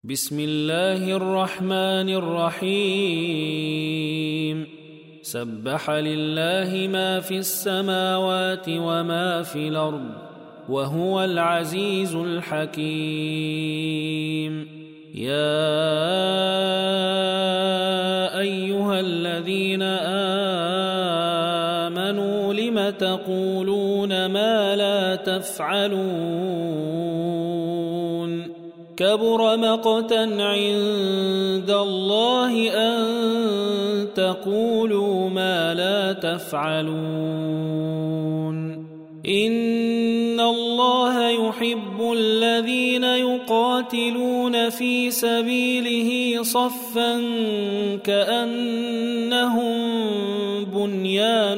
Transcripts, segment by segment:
بسم الله الرحمن الرحيم سبح لله ما في السماوات وما في الأرض وهو العزيز الحكيم يا أيها الذين آمنوا لم تقولون ما لا تفعلون كبر مقتا عند الله أن تقولوا ما لا تفعلون إن الله يحب الذين يقاتلون في سبيله صفا كأنهم بنيان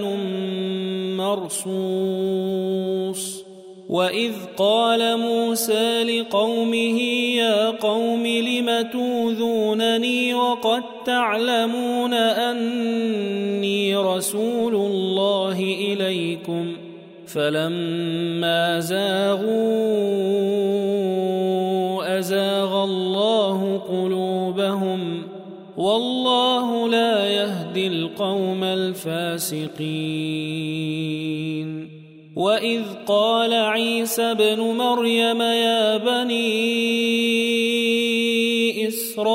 مرصوص وإذ قال موسى لقومه يا قوم لم توذونني وقد تعلمون أني رسول الله إليكم فلما زاغوا أزاغ الله قلوبهم والله لا يهدي القوم الفاسقين وإذ قال عيسى ابن مريم يا بني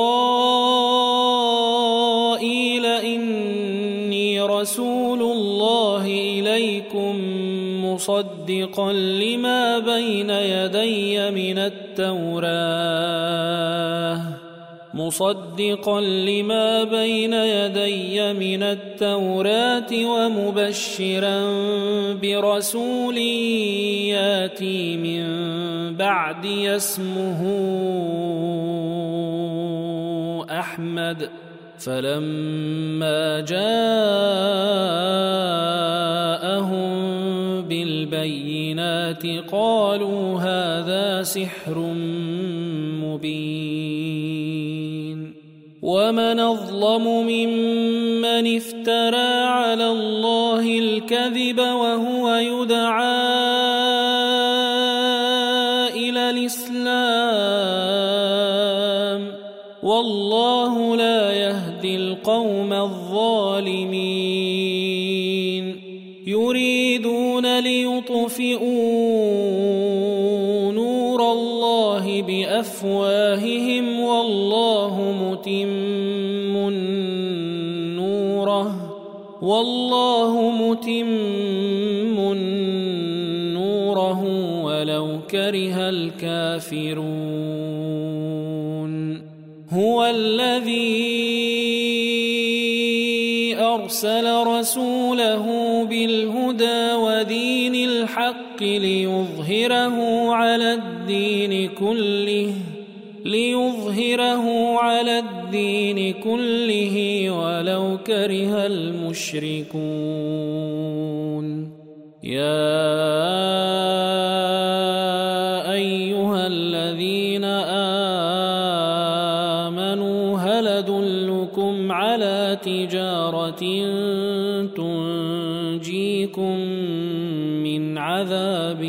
إسرائيل إني رسول الله إليكم مصدقا لما بين يدي من التوراة ومبشرا برسول ياتي من بعدي اسمه أحمد فلما جاءهم بالبينات قالوا هذا سحر مبين ومن أظلم ممن افترى على الله الكذب وهو يدعى إلى الإسلام والله لا يهدي القوم الظالمين يريدون ليطفئوا نور الله بأفواههم والله متم نوره ولو كره الكافرون هو الذي أرسل رسوله بالهدى ودين الحق ليظهره على الدين كله ولو كره المشركون يا أيها الذين آمنوا هل أدلكم على تجارة تنجيكم من عذاب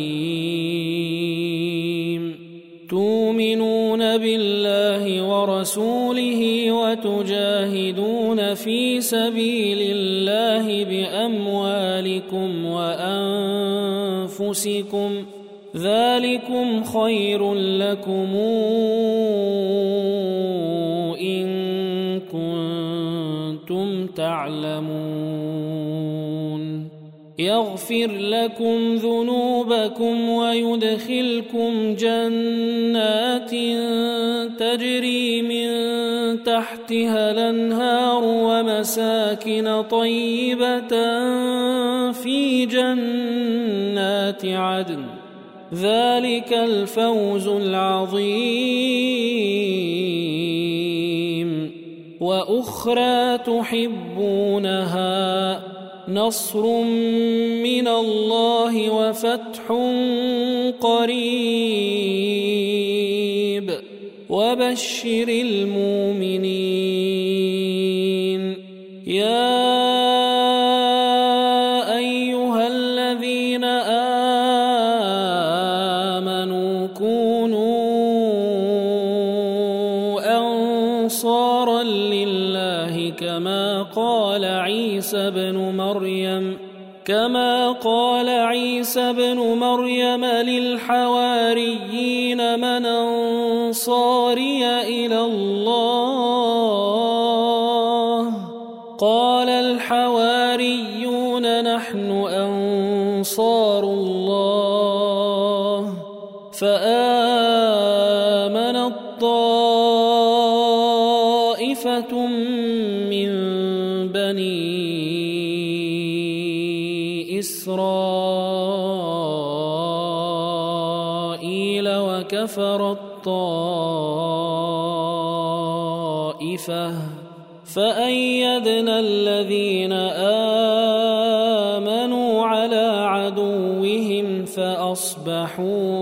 أليم تؤمنون بالله ورسوله وتجاهدون في سبيل الله بأموالكم وأنفسكم ذلكم خير لكم إن كنتم تعلمون يغفر لكم ذنوبكم ويدخلكم جنات تجري من تحتها الأنهار ومساكن طيبة في جنات عدن ذلك الفوز العظيم وأخرى تحبونها نصر من الله وفتح قريب وبشر المؤمنين يا أيها الذين آمنوا كونوا أنصارا لله كما قال عيسى بن مريم للحواريين من أنصاري إلى الله قال الحواريون نحن أنصار الله فآمنت طائفة من بني إسرائيل وكفرت طائفة فأيدنا الذين آمنوا على عدوهم فأصبحوا